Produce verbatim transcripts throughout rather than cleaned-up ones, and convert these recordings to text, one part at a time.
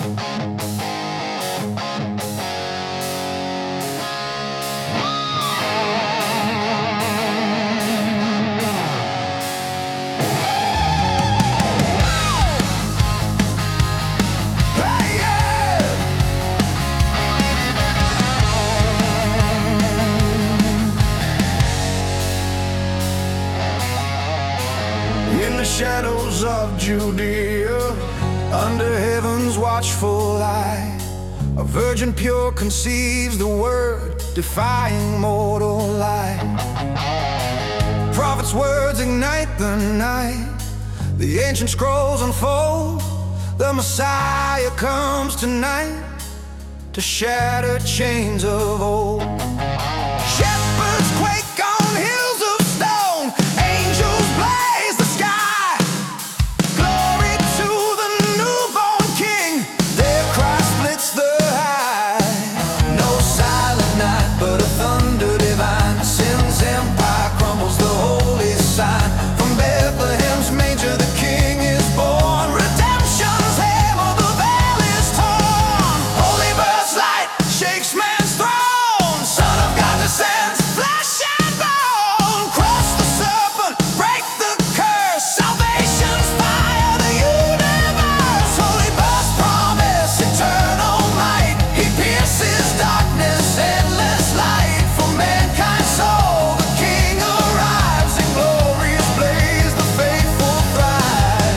In the shadows of Judea, under heaven's watchful eye, a virgin pure conceives the word, defying mortal lie. Prophet's words ignite the night, the ancient scrolls unfold. The Messiah comes tonight to shatter chains of old. Shepherds quake on hills of stone, angels blaze the sky. Glory to the newborn King, their cry splits the high. No silent night, but a thunder divine. Sin's empire crumbles, the holy sign. From Bethlehem's manger the King is born. Redemption's hammer, the veil is torn. Holy bird's light shakes man's throne. Son of God descends, flesh and bone. Crush the serpent, break the curse. Salvation's fire, the universe. Holy bird's promise, eternal might. He pierces darkness, endless light. For mankind's soul, the King arrives. In glorious blaze, the faithful thrive.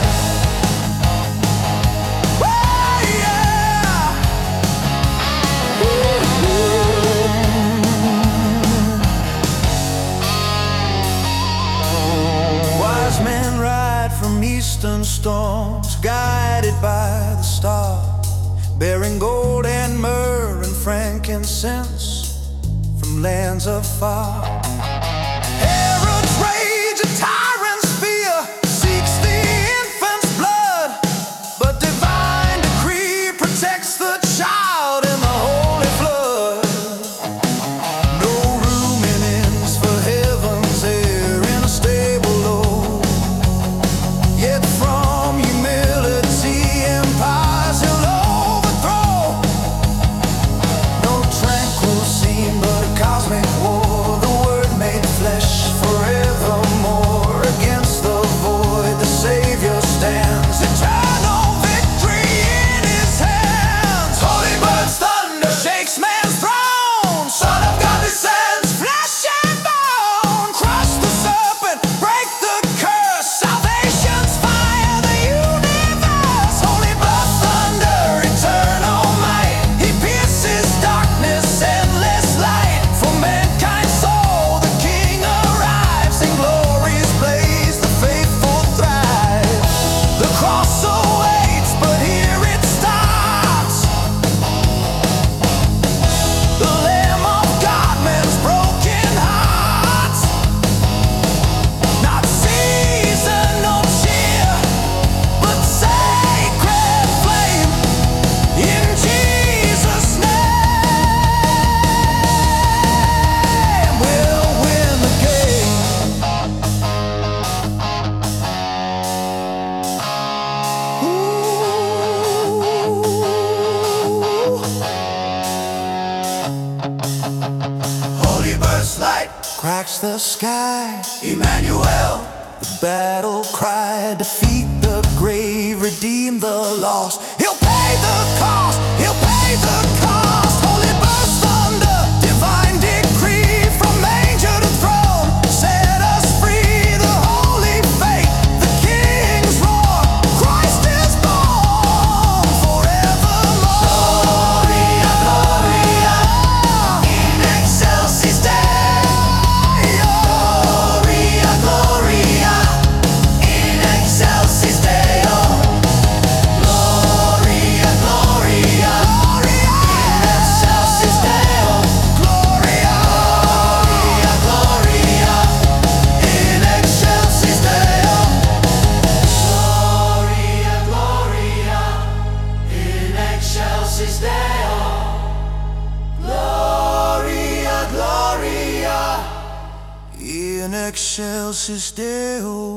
Oh yeah! Wise men ride from eastern storms, guided by the star, bearing gold and myrrh and frankincense from lands afar. Herod's rage, a tyrant's fear, seeks the infant's blood, but divine decree protects the child in the holy flood. No room in inns for heaven's air in a stable low. Yet from humility empires he'll overthrow. No tranquil scene, but a cosmic war. The word made flesh forevermore. Against the void, the Savior stands. Eternal victory in his hands. Holy bird's thunder shakes man's throne. Son of God descends, flesh and bone. Crush the serpent, break the curse. Salvation's fire, the universe. Holy blood thunder, eternal might. He pierces darkness, endless light. For mankind's soul, the King arrives. In glorious blaze, the faithful thrive. The cross awaits, but here it starts. The Lamb of God mends broken hearts. Not season nor cheer, but sacred flame. In Jesus' name, we'll win the game. Ooh. Holy bird's light cracks the sky. Emmanuel, the battle cry. Defeat the grave, redeem the lost. He'll pay the cost, he'll pay the cost. Holy bird's thunder, divine decree. From manger to throne, set us free. The holy faith, the King's roar. Christ is born forevermore. Gloria, Gloria, in excelsis Deo. Gloria, Gloria, in excelsis Deo. Gloria, Gloria, in excelsis Deo. Gloria, Gloria, in excelsis Deo. Gloria, Gloria, in excelsis Deo. Gloria, Gloria, in excelsis Deo.